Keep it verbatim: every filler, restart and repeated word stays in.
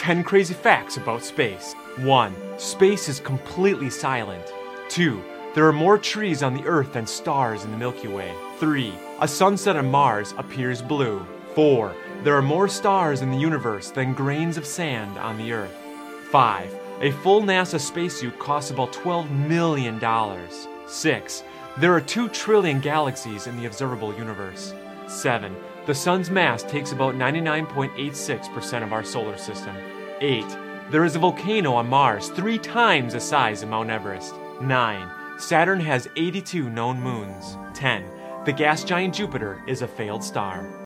ten crazy facts about space. one. Space is completely silent. two. There are more trees on the Earth than stars in the Milky Way. three. A sunset on Mars appears blue. four. There are more stars in the universe than grains of sand on the Earth. five. A full NASA spacesuit costs about twelve million dollars. six. There are two trillion galaxies in the observable universe. seven. The sun's mass takes about ninety-nine point eight six percent of our solar system. eight. There is a volcano on Mars three times the size of Mount Everest. nine. Saturn has eighty-two known moons. ten. The gas giant Jupiter is a failed star.